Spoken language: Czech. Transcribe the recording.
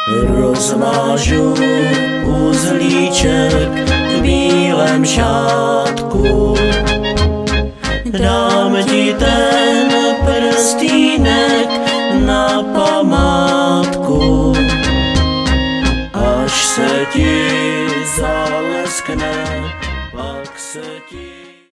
Rozvážu uzlíček v bílém šátku, dám ti ten prstýnek na památku, až se ti zaleskne, pak se ti